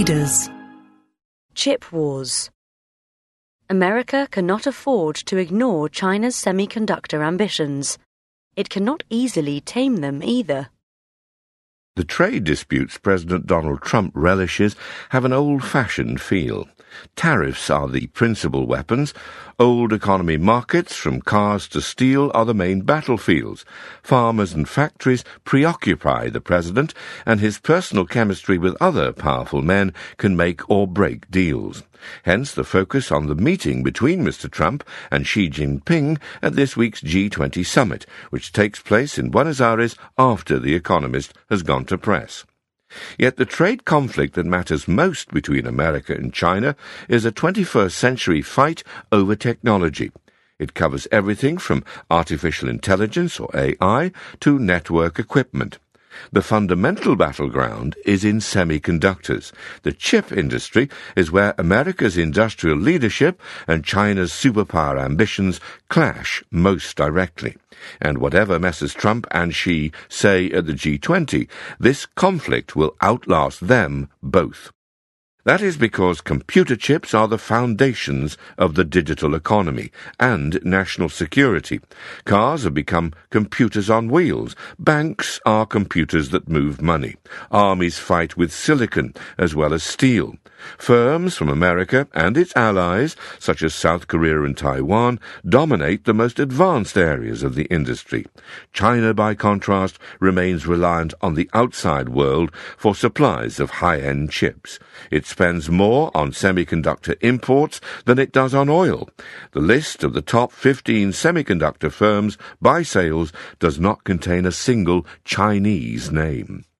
leaders. Chip wars. America cannot afford to ignore China's semiconductor ambitions. It cannot easily tame them either. The trade disputes President Donald Trump relishes have an old-fashioned feel. Tariffs are the principal weapons. Old economy markets, from cars to steel, are the main battlefields. Farmers and factories preoccupy the president, and his personal chemistry with other powerful men can make or break deals. Hence the focus on the meeting between Mr. Trump and Xi Jinping at this week's G20 summit, which takes place in Buenos Aires after The Economist has gone to press. Yet the trade conflict that matters most between America and China is a 21st century fight over technology. It covers everything from artificial intelligence, or AI, to network equipment. The fundamental battleground is in semiconductors. The chip industry is where America's industrial leadership and China's superpower ambitions clash most directly. And whatever Messrs. Trump and Xi say at the G20, this conflict will outlast them both. That is because computer chips are the foundations of the digital economy and national security. Cars have become computers on wheels. Banks are computers that move money. Armies fight with silicon as well as steel. Firms from America and its allies, such as South Korea and Taiwan, dominate the most advanced areas of the industry. China, by contrast, remains reliant on the outside world for supplies of high-end chips. It spends more on semiconductor imports than it does on oil. The list of the top 15 semiconductor firms by sales does not contain a single Chinese name.